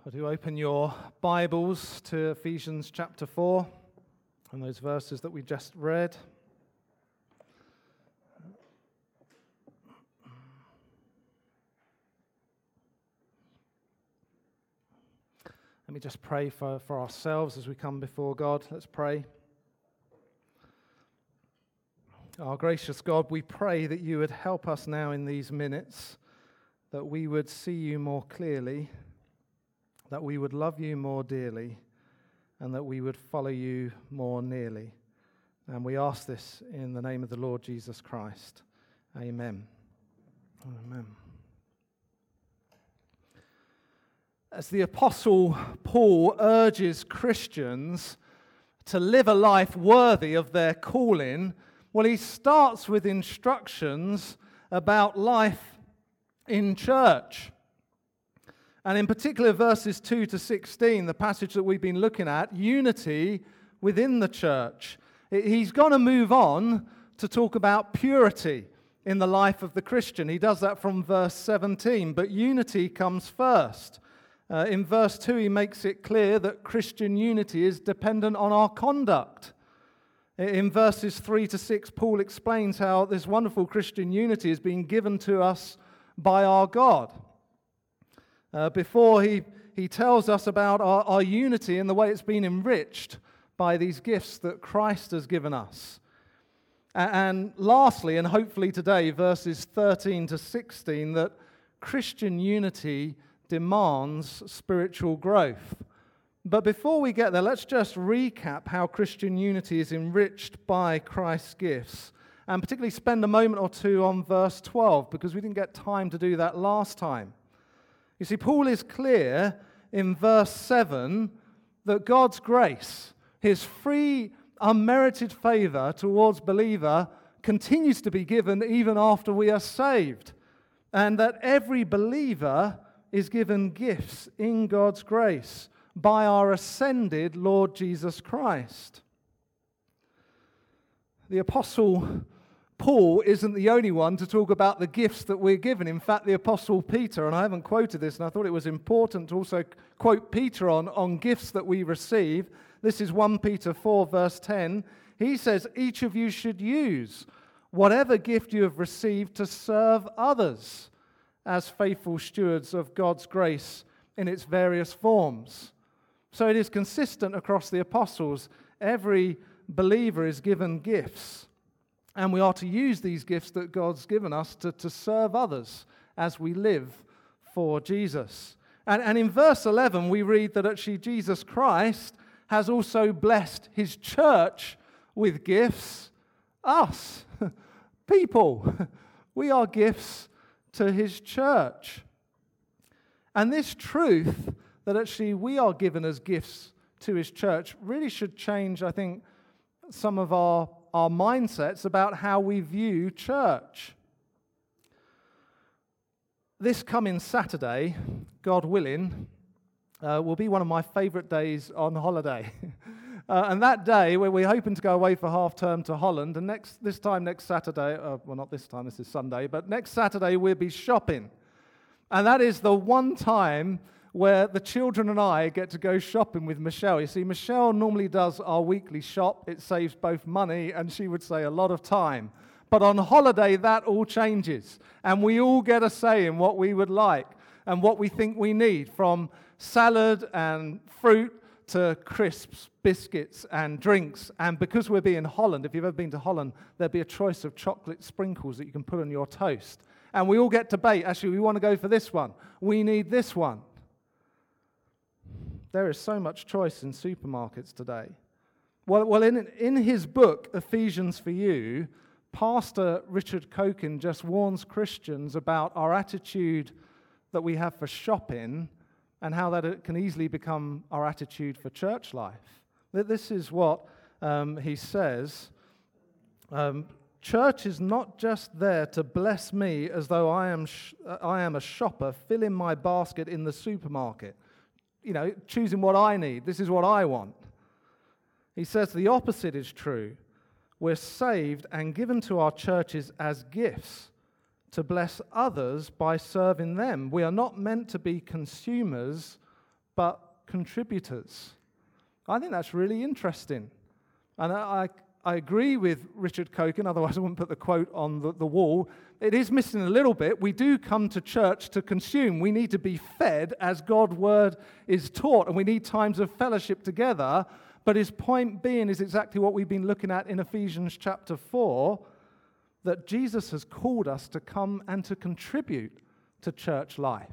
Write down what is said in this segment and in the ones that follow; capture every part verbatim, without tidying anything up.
I do open your Bibles to Ephesians chapter four and those verses that we just read. Let me just pray for, for ourselves as we come before God. Let's pray. Our gracious God, we pray that you would help us now in these minutes, that we would see you more clearly, that we would love you more dearly, and that we would follow you more nearly. And we ask this in the name of the Lord Jesus Christ. Amen. Amen. As the Apostle Paul urges Christians to live a life worthy of their calling, well, he starts with instructions about life in church. And in particular, verses two to sixteen, the passage that we've been looking at, unity within the church. He's going to move on to talk about purity in the life of the Christian. He does that from verse seventeen, but unity comes first. Uh, in verse two, he makes it clear that Christian unity is dependent on our conduct. In verses three to six, Paul explains how this wonderful Christian unity is being given to us by our God. Uh, before he, he tells us about our, our unity and the way it's been enriched by these gifts that Christ has given us. And, and lastly, and hopefully today, verses thirteen to sixteen, that Christian unity demands spiritual growth. But before we get there, let's just recap how Christian unity is enriched by Christ's gifts, and particularly spend a moment or two on verse twelve, because we didn't get time to do that last time. You see, Paul is clear in verse seven that God's grace, his free, unmerited favor towards believer, continues to be given even after we are saved, and that every believer is given gifts in God's grace by our ascended Lord Jesus Christ. The Apostle Paul isn't the only one to talk about the gifts that we're given. In fact, the Apostle Peter, and I haven't quoted this, and I thought it was important to also quote Peter on, on gifts that we receive. This is First Peter four, verse ten. He says, each of you should use whatever gift you have received to serve others as faithful stewards of God's grace in its various forms. So it is consistent across the apostles. Every believer is given gifts, and we are to use these gifts that God's given us to, to serve others as we live for Jesus. And, and in verse eleven, we read that actually Jesus Christ has also blessed his church with gifts. Us, people, we are gifts to his church. And this truth that actually we are given as gifts to his church really should change, I think, some of our, our mindsets about how we view church. This coming Saturday, God willing, uh, will be one of my favourite days on holiday. uh, and that day, where we're hoping to go away for half term to Holland, and next this time next Saturday, uh, well not this time, this is Sunday, but next Saturday we'll be shopping. And that is the one time where the children and I get to go shopping with Michelle. You see, Michelle normally does our weekly shop. It saves both money and, she would say, a lot of time. But on holiday, that all changes. And we all get a say in what we would like and what we think we need, from salad and fruit to crisps, biscuits and drinks. And because we'll be in Holland, if you've ever been to Holland, there'll be a choice of chocolate sprinkles that you can put on your toast. And we all get to debate, actually, we want to go for this one. We need this one. There is so much choice in supermarkets today. Well, well, in, in his book, Ephesians for You, Pastor Richard Cokin just warns Christians about our attitude that we have for shopping and how that it can easily become our attitude for church life. This is what um, he says. Um, Church is not just there to bless me as though I am sh- I am a shopper filling my basket in the supermarket. You know, choosing what I need. This is what I want. He says the opposite is true. We're saved and given to our churches as gifts to bless others by serving them. We are not meant to be consumers, but contributors. I think that's really interesting. And I, I agree with Richard Coken, otherwise I wouldn't put the quote on the, the wall. It is missing a little bit. We do come to church to consume. We need to be fed as God's word is taught, and we need times of fellowship together. But his point being is exactly what we've been looking at in Ephesians chapter four, that Jesus has called us to come and to contribute to church life.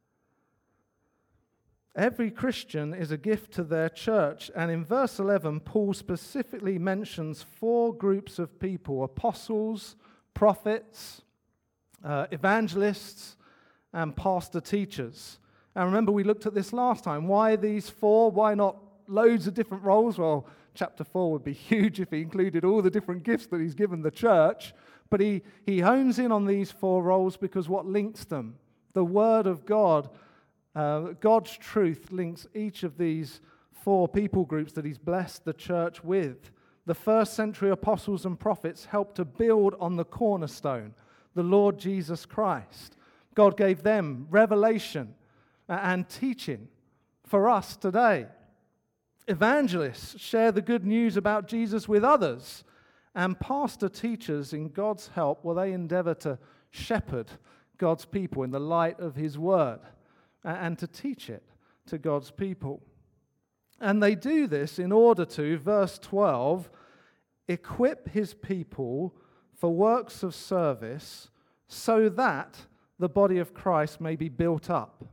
Every Christian is a gift to their church, and in verse eleven, Paul specifically mentions four groups of people: apostles, prophets, uh, evangelists, and pastor teachers. And remember, we looked at this last time. Why these four? Why not loads of different roles? Well, chapter four would be huge if he included all the different gifts that he's given the church. But he, he hones in on these four roles because what links them? The Word of God, uh, God's truth links each of these four people groups that he's blessed the church with. The first century apostles and prophets helped to build on the cornerstone, the Lord Jesus Christ. God gave them revelation and teaching for us today. Evangelists share the good news about Jesus with others. And pastor teachers, in God's help, well, they endeavor to shepherd God's people in the light of his word and to teach it to God's people. And they do this in order to, verse twelve, equip his people for works of service so that the body of Christ may be built up.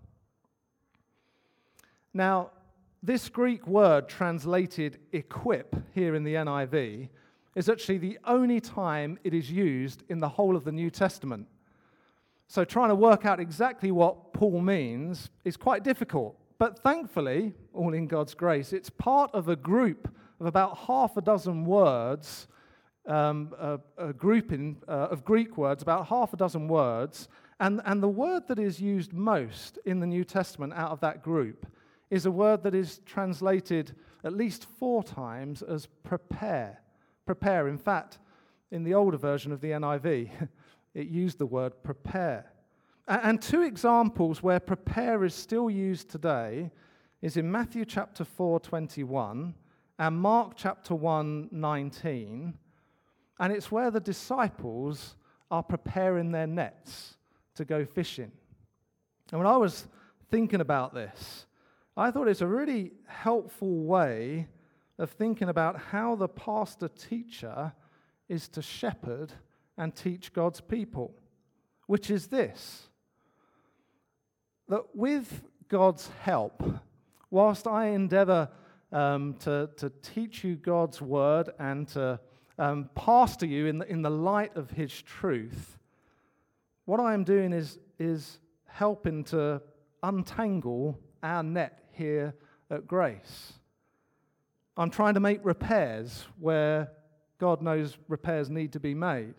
Now, this Greek word translated equip here in the N I V is actually the only time it is used in the whole of the New Testament. So trying to work out exactly what Paul means is quite difficult. But thankfully, all in God's grace, it's part of a group of about half a dozen words, um, a, a grouping uh, of Greek words, about half a dozen words. And, and the word that is used most in the New Testament out of that group is a word that is translated at least four times as prepare. Prepare. In fact, in the older version of the N I V, it used the word prepare. And two examples where prepare is still used today is in Matthew chapter four, twenty-one and Mark chapter one, nineteen. And it's where the disciples are preparing their nets to go fishing. And when I was thinking about this, I thought it's a really helpful way of thinking about how the pastor-teacher is to shepherd and teach God's people, which is this, that with God's help, whilst I endeavor um, to, to teach you God's word and to um, pastor you in the, in the light of his truth, what I am doing is, is helping to untangle our net here at Grace. I'm trying to make repairs where God knows repairs need to be made.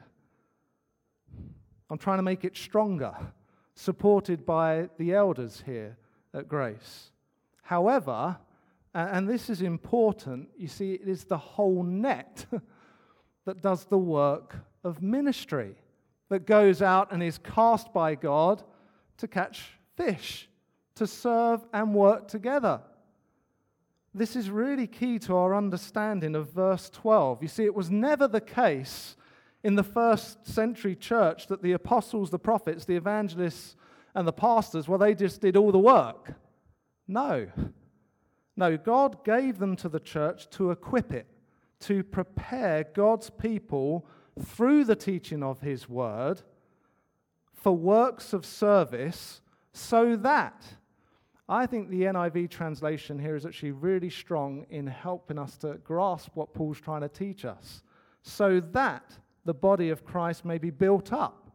I'm trying to make it stronger, supported by the elders here at Grace. However, and this is important, you see, it is the whole net that does the work of ministry, that goes out and is cast by God to catch fish, to serve and work together. This is really key to our understanding of verse twelve. You see, it was never the case in the first century church that the apostles, the prophets, the evangelists, and the pastors, well, they just did all the work. No. No, God gave them to the church to equip it, to prepare God's people through the teaching of his word for works of service so that, I think the N I V translation here is actually really strong in helping us to grasp what Paul's trying to teach us, so that the body of Christ may be built up.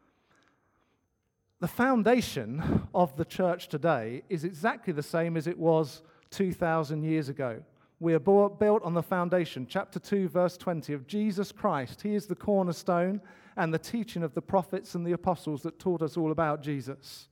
The foundation of the church today is exactly the same as it was two thousand years ago. We are built on the foundation, chapter two, verse twenty, of Jesus Christ. He is the cornerstone and the teaching of the prophets and the apostles that taught us all about Jesus.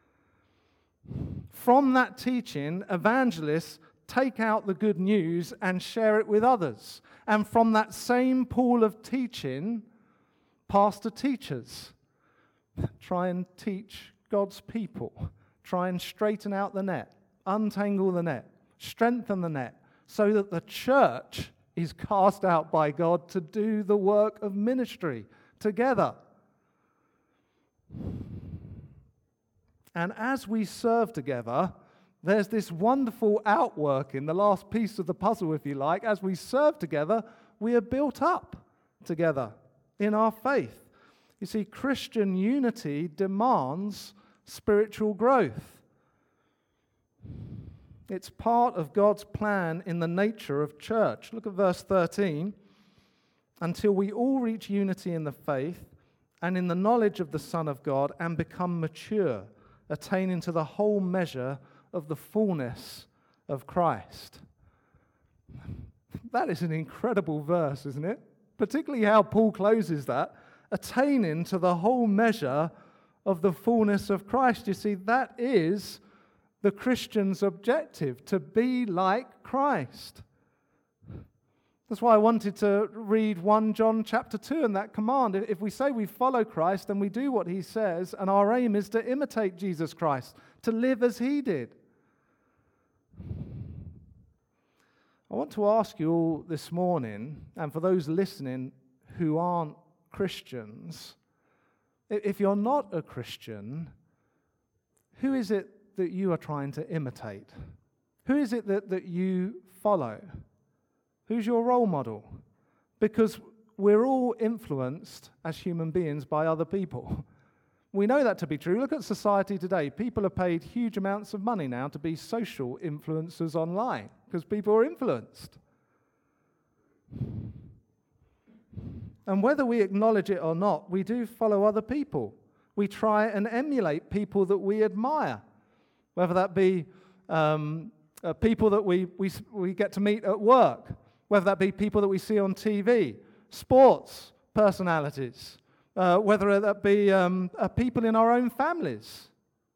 From that teaching, evangelists take out the good news and share it with others. And from that same pool of teaching, pastor teachers try and teach God's people, try and straighten out the net, untangle the net, strengthen the net, so that the church is cast out by God to do the work of ministry together. And as we serve together, there's this wonderful outworking, the last piece of the puzzle, if you like. As we serve together, we are built up together in our faith. You see, Christian unity demands spiritual growth. It's part of God's plan in the nature of church. Look at verse thirteen. Until we all reach unity in the faith and in the knowledge of the Son of God and become mature, attaining to the whole measure of the fullness of Christ. That is an incredible verse, isn't it? Particularly how Paul closes that. Attaining to the whole measure of the fullness of Christ. You see, that is the Christian's objective, to be like Christ. That's why I wanted to read First John chapter two and that command. If we say we follow Christ, then we do what he says, and our aim is to imitate Jesus Christ, to live as he did. I want to ask you all this morning, and for those listening who aren't Christians, if you're not a Christian, who is it that you are trying to imitate? Who is it that, that you follow? Who's your role model? Because we're all influenced as human beings by other people. We know that to be true. Look at society today. People are paid huge amounts of money now to be social influencers online because people are influenced. And whether we acknowledge it or not, we do follow other people. We try and emulate people that we admire, whether that be um, uh, people that we, we, we get to meet at work, whether that be people that we see on T V, sports personalities, uh, whether that be um, uh, people in our own families.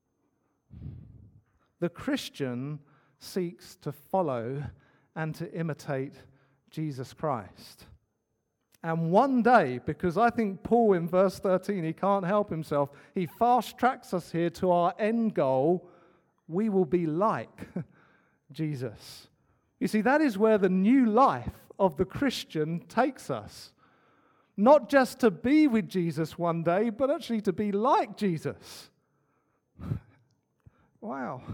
The Christian seeks to follow and to imitate Jesus Christ. And one day, because I think Paul in verse thirteen, he can't help himself, he fast tracks us here to our end goal, we will be like Jesus. You see, that is where the new life of the Christian takes us. Not just to be with Jesus one day, but actually to be like Jesus. Wow.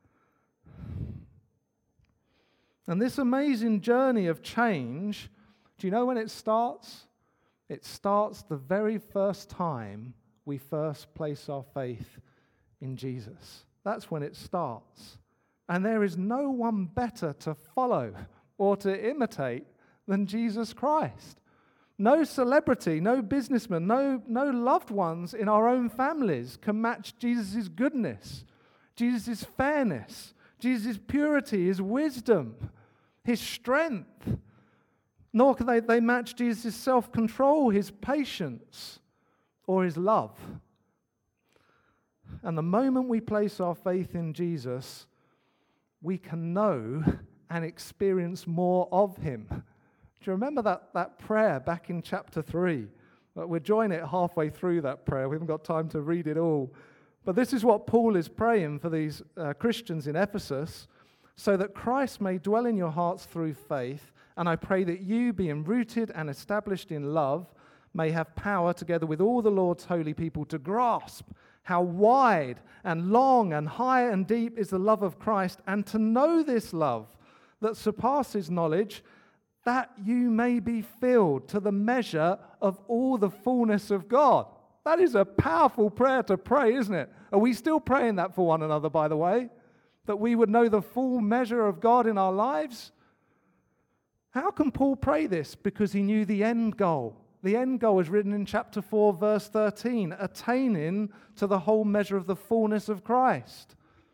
And this amazing journey of change, do you know when it starts? It starts the very first time we first place our faith in Jesus. That's when it starts. And there is no one better to follow or to imitate than Jesus Christ. No celebrity, no businessman, no, no loved ones in our own families can match Jesus' goodness, Jesus' fairness, Jesus' purity, his wisdom, his strength. Nor can they, they match Jesus' self-control, his patience, or his love. And the moment we place our faith in Jesus, we can know and experience more of him. Do you remember that, that prayer back in chapter three? We're joining it halfway through that prayer. We haven't got time to read it all. But this is what Paul is praying for these uh, Christians in Ephesus, so that Christ may dwell in your hearts through faith. And I pray that you, being rooted and established in love, may have power together with all the Lord's holy people to grasp how wide and long and high and deep is the love of Christ, and to know this love that surpasses knowledge, that you may be filled to the measure of all the fullness of God. That is a powerful prayer to pray, isn't it? Are we still praying that for one another, by the way? That we would know the full measure of God in our lives? How can Paul pray this? Because he knew the end goal. The end goal is written in chapter four, verse thirteen, attaining to the whole measure of the fullness of Christ.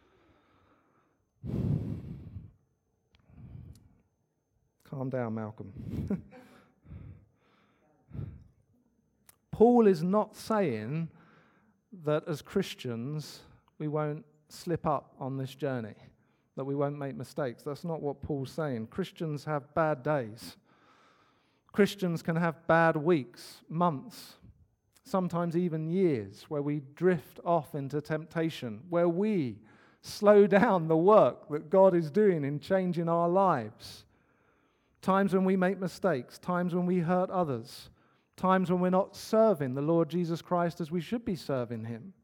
Calm down, Malcolm. Paul is not saying that as Christians we won't slip up on this journey, that we won't make mistakes. That's not what Paul's saying. Christians have bad days. Christians can have bad weeks, months, sometimes even years, where we drift off into temptation, where we slow down the work that God is doing in changing our lives. Times when we make mistakes, times when we hurt others, times when we're not serving the Lord Jesus Christ as we should be serving him.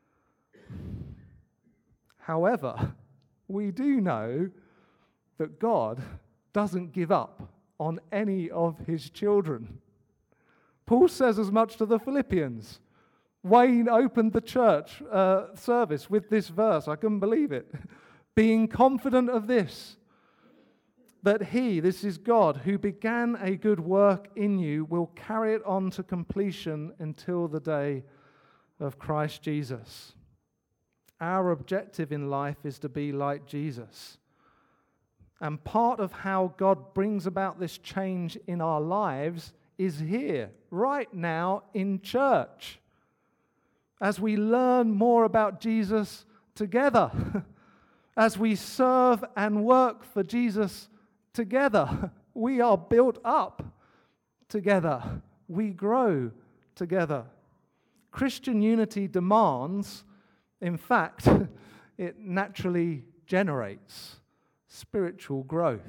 However, we do know that God doesn't give up on any of his children. Paul says as much to the Philippians. Wayne opened the church uh, service with this verse. I couldn't believe it. Being confident of this, that he, this is God, who began a good work in you, will carry it on to completion until the day of Christ Jesus. Our objective in life is to be like Jesus. And part of how God brings about this change in our lives is here, right now in church. As we learn more about Jesus together, as we serve and work for Jesus together, we are built up together. We grow together. Christian unity demands, in fact, it naturally generates spiritual growth.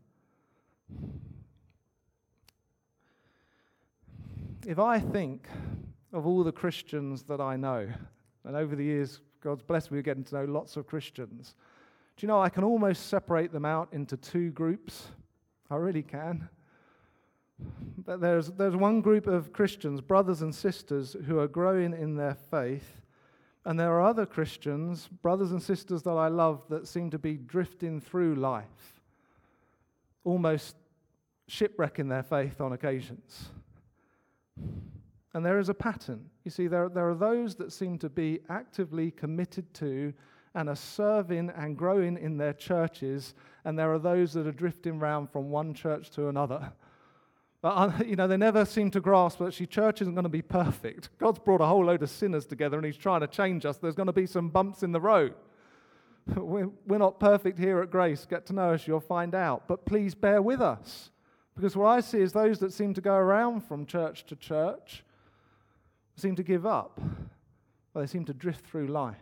If I think of all the Christians that I know, and over the years, God's blessed me with getting to know lots of Christians, do you know, I can almost separate them out into two groups. I really can. But there's, there's one group of Christians, brothers and sisters, who are growing in their faith, and there are other Christians, brothers and sisters that I love, that seem to be drifting through life, almost shipwrecking their faith on occasions. And there is a pattern. You see, there, there are those that seem to be actively committed to and are serving and growing in their churches, and there are those that are drifting around from one church to another. But, you know, they never seem to grasp that actually church isn't going to be perfect. God's brought a whole load of sinners together, and he's trying to change us. There's going to be some bumps in the road. We're, we're not perfect here at Grace. Get to know us, you'll find out. But please bear with us. Because what I see is those that seem to go around from church to church seem to give up. Well, they seem to drift through life.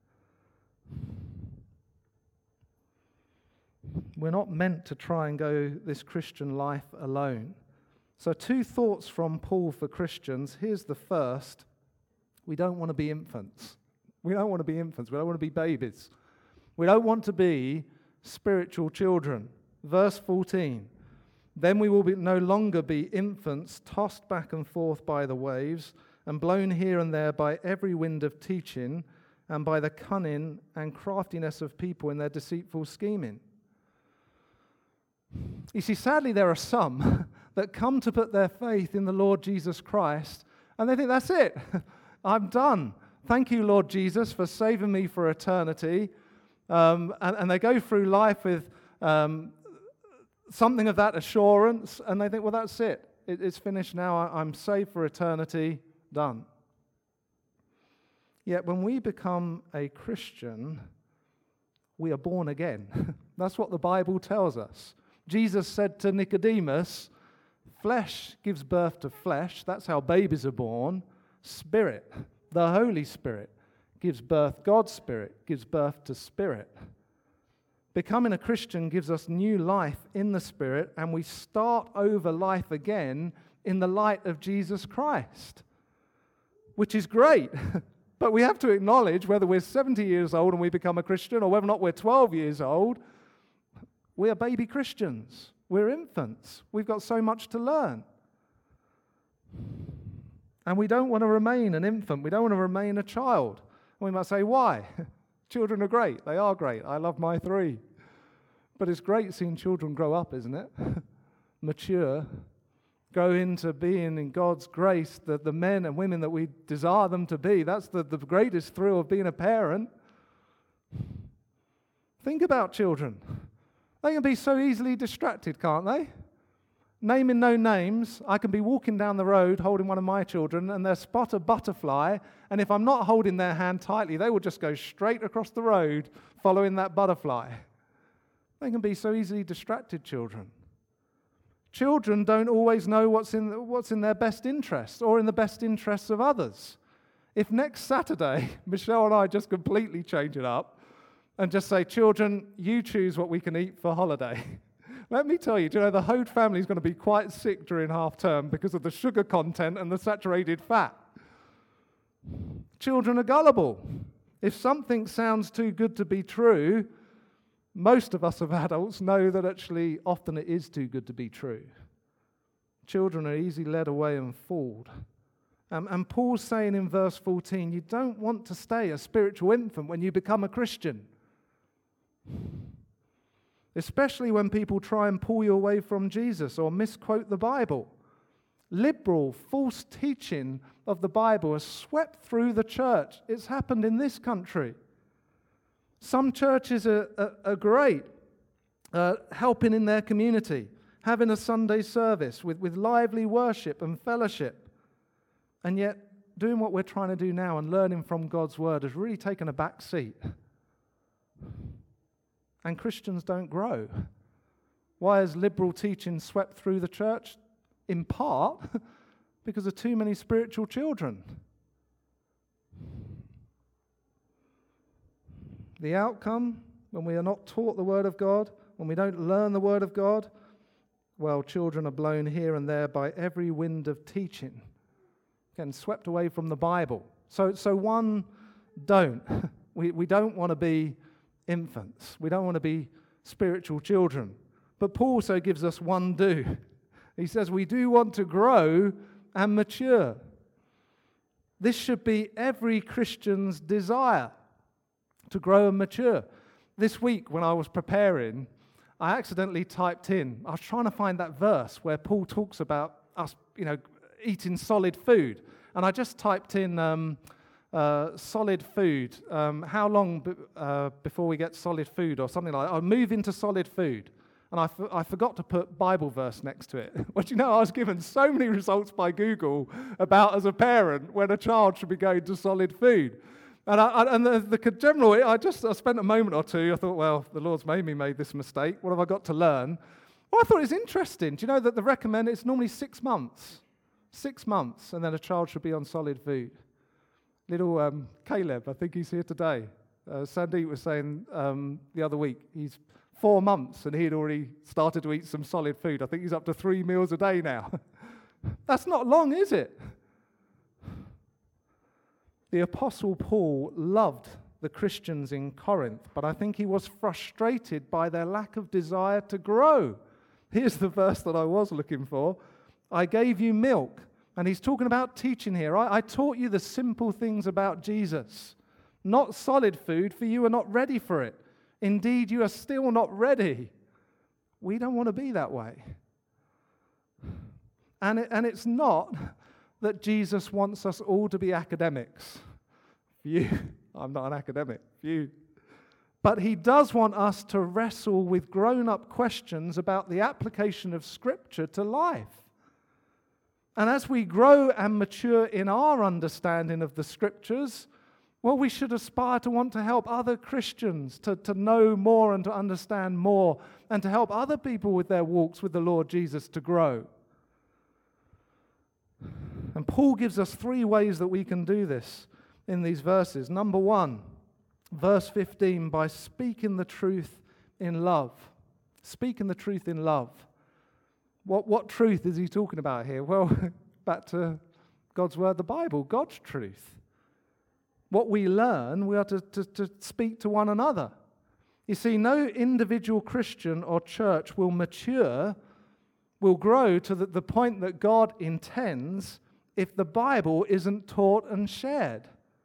We're not meant to try and go this Christian life alone. So two thoughts from Paul for Christians. Here's the first. We don't want to be infants. We don't want to be infants. We don't want to be babies. We don't want to be spiritual children. Verse fourteen. Then we will be no longer be infants, tossed back and forth by the waves, and blown here and there by every wind of teaching, and by the cunning and craftiness of people in their deceitful scheming. You see, sadly, there are some that come to put their faith in the Lord Jesus Christ, and they think, that's it. I'm done. Thank you, Lord Jesus, for saving me for eternity. Um, and, and they go through life with um, something of that assurance, and they think, well, that's it. it it's finished now. I, I'm saved for eternity. Done. Yet when we become a Christian, we are born again. That's what the Bible tells us. Jesus said to Nicodemus, flesh gives birth to flesh. That's how babies are born. Spirit, the Holy Spirit, gives birth. God's Spirit gives birth to spirit. Becoming a Christian gives us new life in the Spirit, and we start over life again in the light of Jesus Christ, which is great. But we have to acknowledge, whether we're seventy years old and we become a Christian, or whether or not we're twelve years old, we are baby Christians. We're infants. We've got so much to learn. And we don't want to remain an infant. We don't want to remain a child. And we might say, why? Children are great. They are great. I love my three. But it's great seeing children grow up, isn't it? Mature. Go into being in God's grace, the, the men and women that we desire them to be. That's the, the greatest thrill of being a parent. Think about children. They can be so easily distracted, can't they? Naming no names, I can be walking down the road holding one of my children, and they'll spot a butterfly, and if I'm not holding their hand tightly, they will just go straight across the road following that butterfly. They can be so easily distracted, children. Children don't always know what's in, what's in their best interests or in the best interests of others. If next Saturday, Michelle and I just completely change it up, and just say, children, you choose what we can eat for holiday. Let me tell you, do you know, the Hode family is going to be quite sick during half term because of the sugar content and the saturated fat. Children are gullible. If something sounds too good to be true, most of us as adults know that actually often it is too good to be true. Children are easily led away and fooled. Um, and Paul's saying in verse fourteen, you don't want to stay a spiritual infant when you become a Christian. Especially when people try and pull you away from Jesus or misquote the Bible. Liberal, false teaching of the Bible has swept through the church. It's happened in this country. Some churches are, are, are great, uh, helping in their community, having a Sunday service with, with lively worship and fellowship. And yet, doing what we're trying to do now and learning from God's Word has really taken a back seat. And Christians don't grow. Why has liberal teaching swept through the church? In part, because of too many spiritual children. The outcome, when we are not taught the Word of God, when we don't learn the Word of God, well, children are blown here and there by every wind of teaching. Again, swept away from the Bible. So, so one, don't. We, we don't want to be infants. We don't want to be spiritual children. But Paul also gives us one do. He says we do want to grow and mature. This should be every Christian's desire, to grow and mature. This week when I was preparing, I accidentally typed in, I was trying to find that verse where Paul talks about us, you know, eating solid food. And I just typed in um, uh, solid food. Um, how long b- uh, before we get solid food or something like that? I'll move into solid food. And I, f- I forgot to put Bible verse next to it. Well, do you know, I was given so many results by Google about, as a parent, when a child should be going to solid food. And, I, I, and the, the general, I just I spent a moment or two, I thought, well, the Lord's made me make this mistake. What have I got to learn? Well, I thought it was interesting. Do you know that the recommend it's normally six months? Six months, and then a child should be on solid food. Little um, Caleb, I think he's here today. Uh, Sandeep was saying um, the other week, he's four months and he'd already started to eat some solid food. I think he's up to three meals a day now. That's not long, is it? The Apostle Paul loved the Christians in Corinth, but I think he was frustrated by their lack of desire to grow. Here's the verse that I was looking for. I gave you milk. And he's talking about teaching here. I, I taught you the simple things about Jesus. Not solid food, for you are not ready for it. Indeed, you are still not ready. We don't want to be that way. And, it, and it's not that Jesus wants us all to be academics. For you, I'm not an academic. For you. But he does want us to wrestle with grown-up questions about the application of Scripture to life. And as we grow and mature in our understanding of the Scriptures, well, we should aspire to want to help other Christians to, to know more and to understand more, and to help other people with their walks with the Lord Jesus to grow. And Paul gives us three ways that we can do this in these verses. Number one, verse fifteen, by speaking the truth in love. Speaking the truth in love. What, what truth is he talking about here? Well, back to God's Word, the Bible, God's truth. What we learn, we are to, to, to speak to one another. You see, no individual Christian or church will mature, will grow to the, the point that God intends if the Bible isn't taught and shared.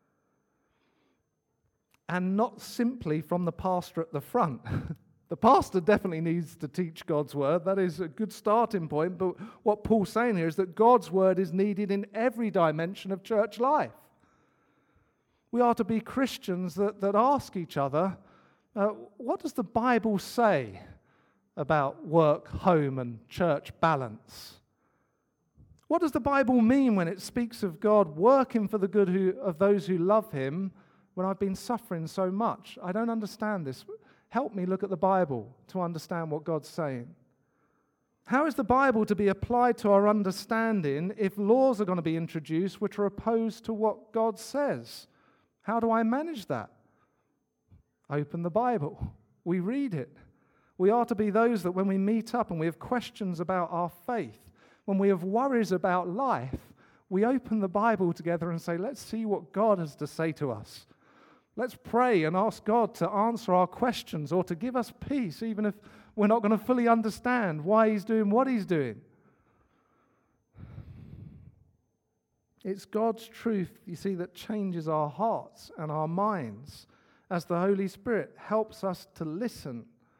And not simply from the pastor at the front. The pastor definitely needs to teach God's Word. That is a good starting point. But what Paul's saying here is that God's Word is needed in every dimension of church life. We are to be Christians that, that ask each other, uh, what does the Bible say about work, home, and church balance? What does the Bible mean when it speaks of God working for the good who, of those who love Him when I've been suffering so much? I don't understand this. Help me look at the Bible to understand what God's saying. How is the Bible to be applied to our understanding if laws are going to be introduced which are opposed to what God says? How do I manage that? Open the Bible. We read it. We are to be those that when we meet up and we have questions about our faith, when we have worries about life, we open the Bible together and say, let's see what God has to say to us. Let's pray and ask God to answer our questions or to give us peace, even if we're not going to fully understand why he's doing what he's doing. It's God's truth, you see, that changes our hearts and our minds as the Holy Spirit helps us to listen,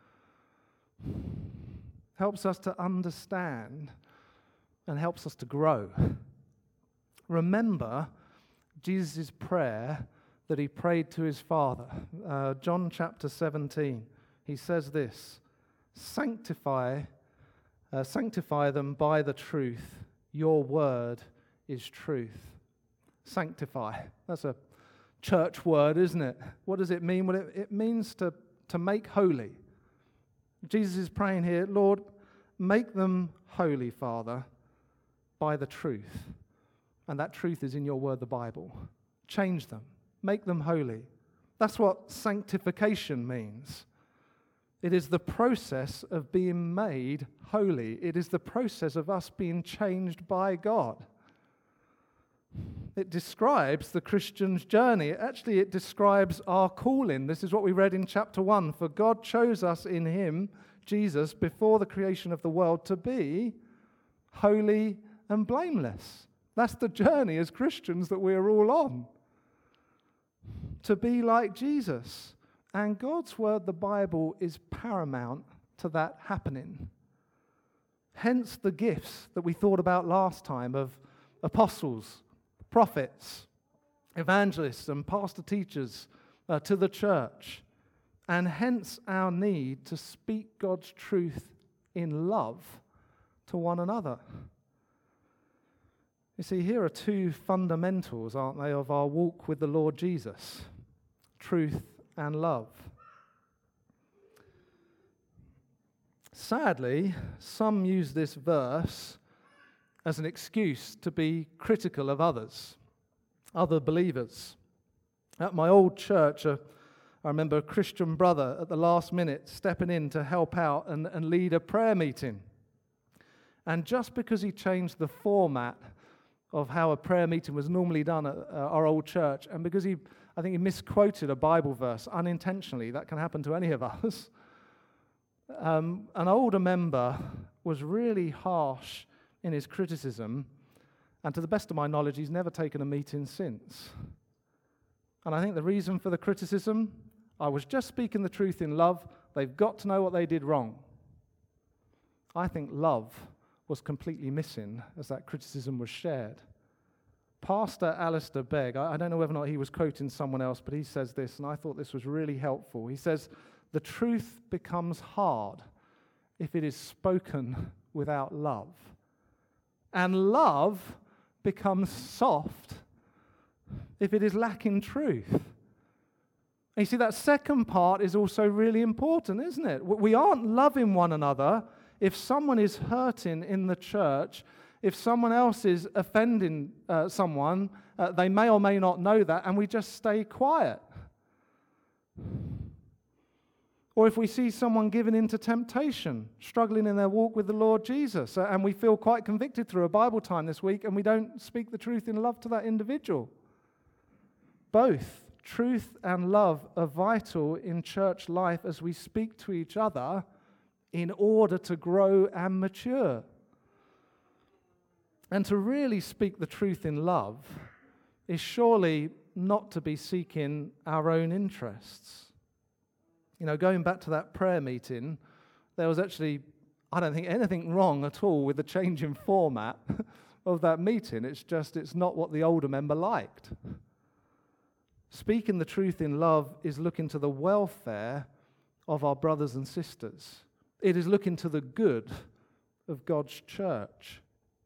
helps us to understand, and helps us to grow. Remember Jesus' prayer that he prayed to his Father. Uh, John chapter seventeen, he says this, Sanctify, uh, sanctify them by the truth. Your word is truth. Sanctify. That's a church word, isn't it? What does it mean? Well, it, it means to, to make holy. Jesus is praying here, Lord, make them holy, Father, by the truth. And that truth is in your word, the Bible. Change them. Make them holy. That's what sanctification means. It is the process of being made holy. It is the process of us being changed by God. It describes the Christian's journey. Actually, it describes our calling. This is what we read in chapter one. For God chose us in him, Jesus, before the creation of the world to be holy and blameless. That's the journey as Christians that we're all on. To be like Jesus. And God's word, the Bible, is paramount to that happening. Hence the gifts that we thought about last time of apostles, prophets, evangelists, and pastor teachers uh, to the church. And hence our need to speak God's truth in love to one another. You see, here are two fundamentals, aren't they, of our walk with the Lord Jesus. Truth and love. Sadly, some use this verse as an excuse to be critical of others, other believers. At my old church, uh, I remember a Christian brother at the last minute stepping in to help out and, and lead a prayer meeting. And just because he changed the format of how a prayer meeting was normally done at uh, our old church, and because he, I think he misquoted a Bible verse unintentionally, that can happen to any of us, um, an older member was really harsh in his criticism, and to the best of my knowledge, he's never taken a meeting since. And I think the reason for the criticism, I was just speaking the truth in love, they've got to know what they did wrong. I think love was completely missing as that criticism was shared. Pastor Alistair Begg, I, I don't know whether or not he was quoting someone else, but he says this, and I thought this was really helpful. He says, the truth becomes hard if it is spoken without love. And love becomes soft if it is lacking truth. And you see, that second part is also really important, isn't it? We aren't loving one another if someone is hurting in the church, if someone else is offending uh, someone, uh, they may or may not know that, and we just stay quiet. Or if we see someone given into temptation, struggling in their walk with the Lord Jesus, and we feel quite convicted through a Bible time this week, and we don't speak the truth in love to that individual. Both truth and love are vital in church life as we speak to each other in order to grow and mature. And to really speak the truth in love is surely not to be seeking our own interests. You know, going back to that prayer meeting, there was actually, I don't think, anything wrong at all with the change in format of that meeting. It's just, it's not what the older member liked. Speaking the truth in love is looking to the welfare of our brothers and sisters. It is looking to the good of God's church.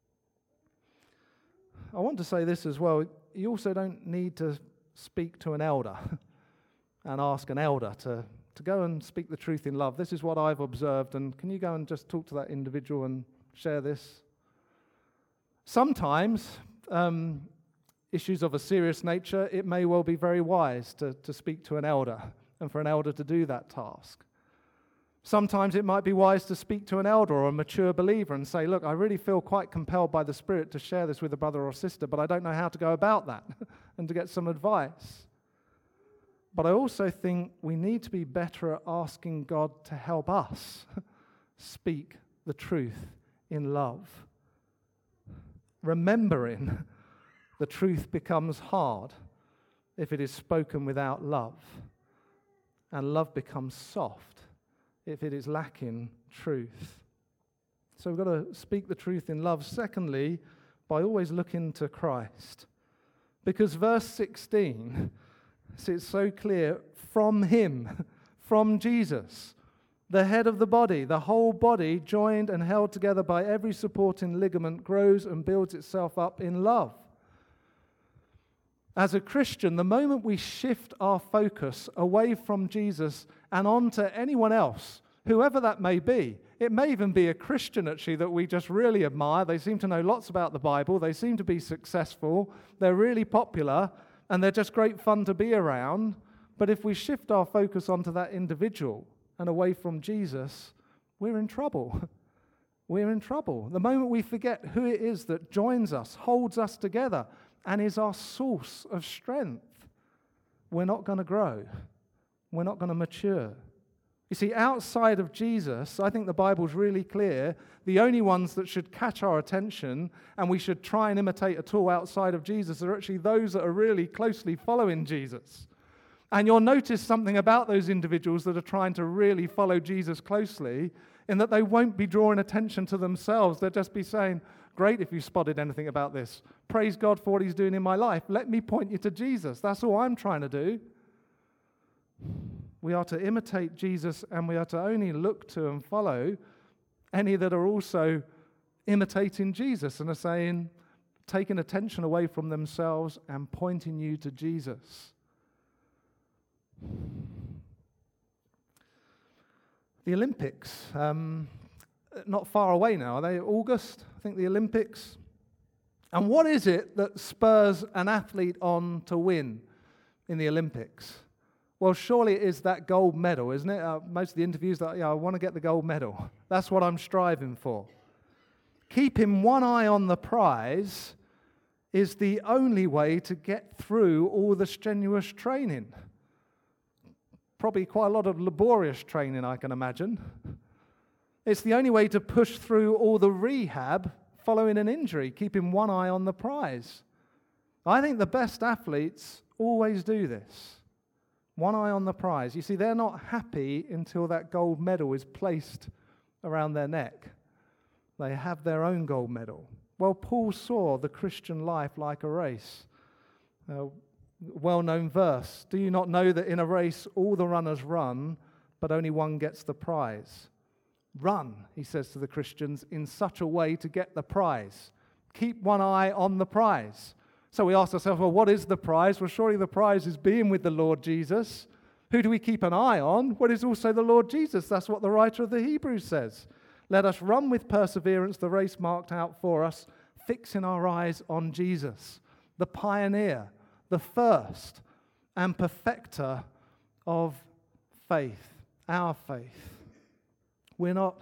I want to say this as well. You also don't need to speak to an elder and ask an elder to to go and speak the truth in love. This is what I've observed, and can you go and just talk to that individual and share this? Sometimes, um, issues of a serious nature, it may well be very wise to, to speak to an elder and for an elder to do that task. Sometimes it might be wise to speak to an elder or a mature believer and say, look, I really feel quite compelled by the Spirit to share this with a brother or sister, but I don't know how to go about that, and to get some advice. But I also think we need to be better at asking God to help us speak the truth in love. Remembering the truth becomes hard if it is spoken without love, and love becomes soft if it is lacking truth. So we've got to speak the truth in love. Secondly, by always looking to Christ. Because verse sixteen, it's so clear, from him, from Jesus, the head of the body, the whole body, joined and held together by every supporting ligament, grows and builds itself up in love. As a Christian, the moment we shift our focus away from Jesus and on to anyone else, whoever that may be, it may even be a Christian actually that we just really admire. They seem to know lots about the Bible. They seem to be successful. They're really popular, and they're just great fun to be around. But if we shift our focus onto that individual and away from Jesus, we're in trouble. We're in trouble. The moment we forget who it is that joins us, holds us together, and is our source of strength, we're not going to grow. We're not going to mature. You see, outside of Jesus, I think the Bible's really clear, the only ones that should catch our attention and we should try and imitate at all outside of Jesus are actually those that are really closely following Jesus. And you'll notice something about those individuals that are trying to really follow Jesus closely, in that they won't be drawing attention to themselves. They'll just be saying, great if you spotted anything about this. Praise God for what he's doing in my life. Let me point you to Jesus. That's all I'm trying to do. We are to imitate Jesus, and we are to only look to and follow any that are also imitating Jesus and are saying, taking attention away from themselves and pointing you to Jesus. The Olympics, um, not far away now, are they? August, I think, the Olympics. And what is it that spurs an athlete on to win in the Olympics? Well, surely it is that gold medal, isn't it? Uh, most of the interviews that, yeah, I want to get the gold medal. That's what I'm striving for. Keeping one eye on the prize is the only way to get through all the strenuous training. Probably quite a lot of laborious training, I can imagine. It's the only way to push through all the rehab following an injury, keeping one eye on the prize. I think the best athletes always do this. One eye on the prize. You see, they're not happy until that gold medal is placed around their neck. They have their own gold medal. Well, Paul saw the Christian life like a race. A well-known verse. Do you not know that in a race all the runners run, but only one gets the prize? Run, he says to the Christians, in such a way to get the prize. Keep one eye on the prize. So we ask ourselves, well, what is the prize? Well, surely the prize is being with the Lord Jesus. Who do we keep an eye on? Well, it's also the Lord Jesus. That's what the writer of the Hebrews says. Let us run with perseverance the race marked out for us, fixing our eyes on Jesus, the pioneer, the first and perfecter of faith, our faith. We're not,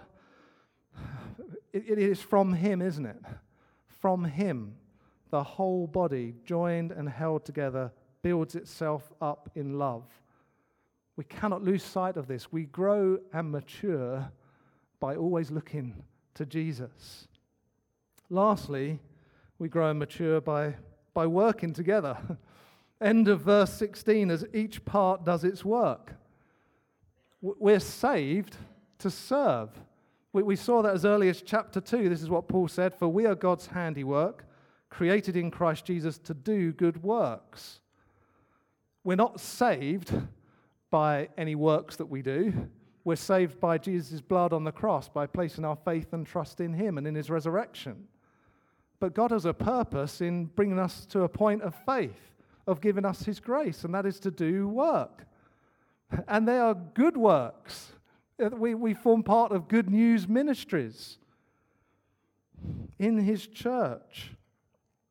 it, it is from him, isn't it? From him, the whole body, joined and held together, builds itself up in love. We cannot lose sight of this. We grow and mature by always looking to Jesus. Lastly, we grow and mature by, by working together. End of verse sixteen, as each part does its work. We're saved to serve. We, we saw that as early as chapter two. This is what Paul said, for we are God's handiwork, created in Christ Jesus to do good works. We're not saved by any works that we do. We're saved by Jesus' blood on the cross, by placing our faith and trust in him and in his resurrection. But God has a purpose in bringing us to a point of faith, of giving us his grace, and that is to do work. And they are good works. We, we form part of Good News Ministries in his church.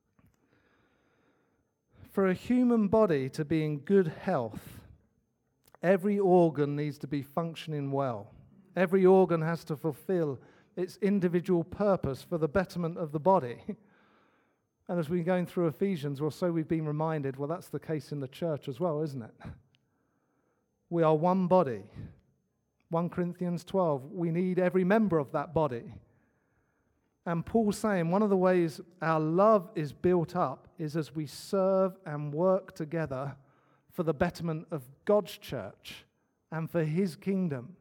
For a human body to be in good health, Every organ needs to be functioning well. Every organ has to fulfill its individual purpose for the betterment of the body. And as we're going through Ephesians, well, so we've been reminded, well, that's the case in the church as well, isn't it? We are one body. First Corinthians twelve, we need every member of that body. And Paul's saying one of the ways our love is built up is as we serve and work together for the betterment of God's church and for his kingdom.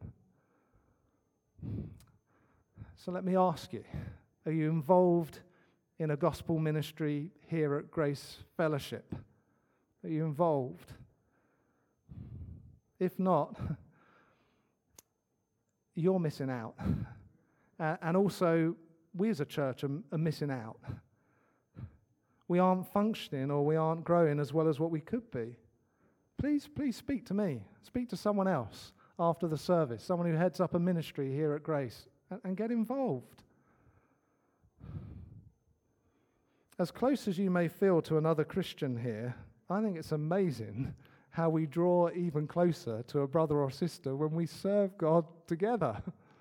So let me ask you, are you involved in a gospel ministry here at Grace Fellowship? Are you involved? If not, you're missing out. Uh, and also, we as a church are, are missing out. We aren't functioning or we aren't growing as well as what we could be. Please, please speak to me. Speak to someone else after the service, someone who heads up a ministry here at Grace, and, and get involved. As close as you may feel to another Christian here, I think it's amazing how we draw even closer to a brother or sister when we serve God together.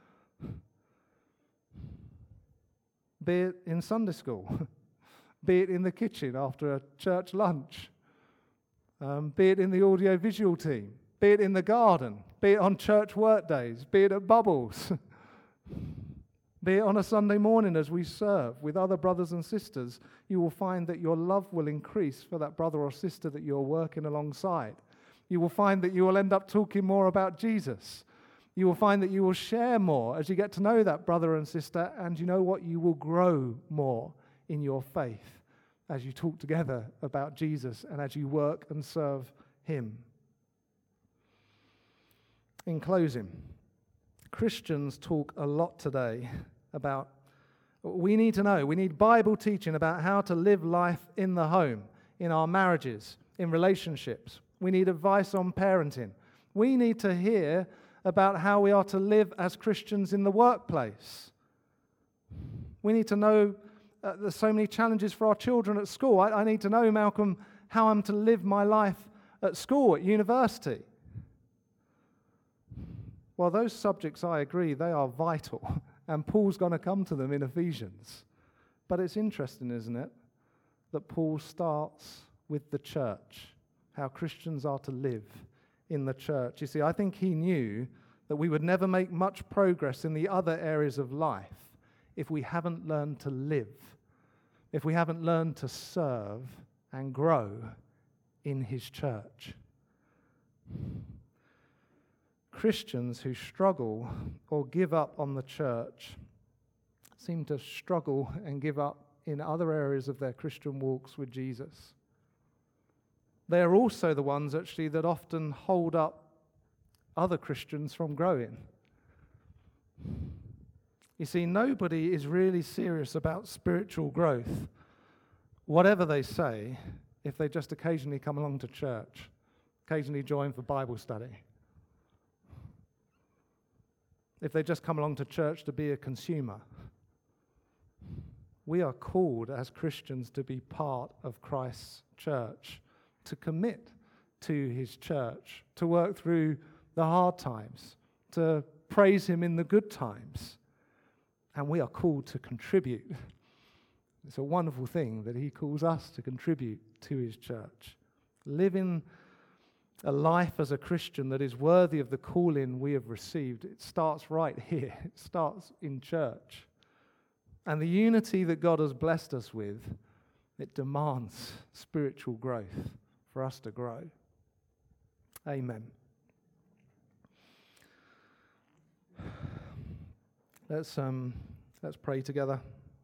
Be it in Sunday school, be it in the kitchen after a church lunch, um, be it in the audio-visual team, be it in the garden, be it on church work days, be it at Bubbles, be it on a Sunday morning as we serve with other brothers and sisters. You will find that your love will increase for that brother or sister that you're working alongside. You will find that you will end up talking more about Jesus. You will find that you will share more as you get to know that brother and sister, and you know what? You will grow more in your faith as you talk together about Jesus and as you work and serve him. In closing, Christians talk a lot today about, we need to know, we need Bible teaching about how to live life in the home, in our marriages, in relationships. We need advice on parenting. We need to hear about how we are to live as Christians in the workplace. We need to know uh, there's so many challenges for our children at school. I, I need to know, Malcolm, how I'm to live my life at school, at university. Well, those subjects, I agree, they are vital, and Paul's going to come to them in Ephesians. But it's interesting, isn't it, that Paul starts with the church, how Christians are to live in the church. You see, I think he knew that we would never make much progress in the other areas of life if we haven't learned to live, if we haven't learned to serve and grow in his church. Christians who struggle or give up on the church seem to struggle and give up in other areas of their Christian walks with Jesus. They are also the ones, actually, that often hold up other Christians from growing. You see, nobody is really serious about spiritual growth, whatever they say, if they just occasionally come along to church, occasionally join for Bible study, if they just come along to church to be a consumer. We are called as Christians to be part of Christ's church, to commit to his church, to work through the hard times, to praise him in the good times. And we are called to contribute. It's a wonderful thing that he calls us to contribute to his church. Living a life as a Christian that is worthy of the calling we have received, it starts right here. It starts in church. And the unity that God has blessed us with, it demands spiritual growth for us to grow. Amen. Let's um, let's pray together.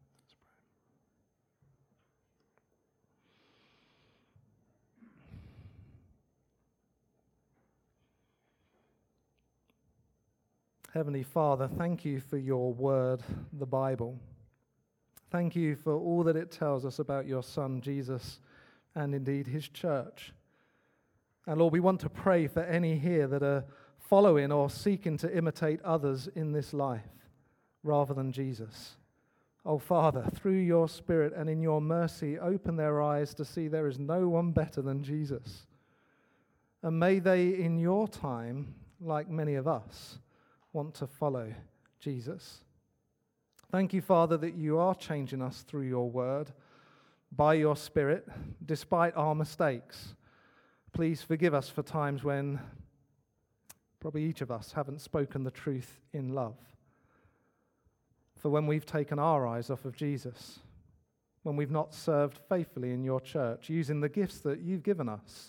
Heavenly Father, thank you for your word, the Bible. Thank you for all that it tells us about your Son, Jesus, and indeed his church. And Lord, we want to pray for any here that are following or seeking to imitate others in this life rather than Jesus. Oh Father, through your Spirit and in your mercy, open their eyes to see there is no one better than Jesus. And may they, in your time, like many of us, want to follow Jesus. Thank you, Father, that you are changing us through your word, by your Spirit, despite our mistakes. Please forgive us for times when probably each of us haven't spoken the truth in love. For when we've taken our eyes off of Jesus, when we've not served faithfully in your church, using the gifts that you've given us.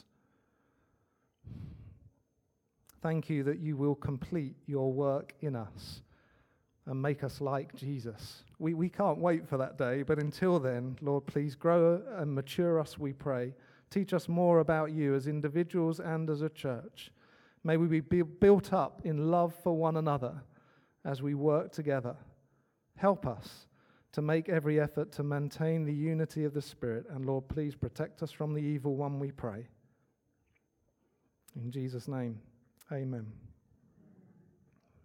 Thank you that you will complete your work in us and make us like Jesus. We, we can't wait for that day, but until then, Lord, please grow and mature us, we pray. Teach us more about you as individuals and as a church. May we be built up in love for one another as we work together. Help us to make every effort to maintain the unity of the Spirit. And Lord, please protect us from the evil one, we pray. In Jesus' name, amen.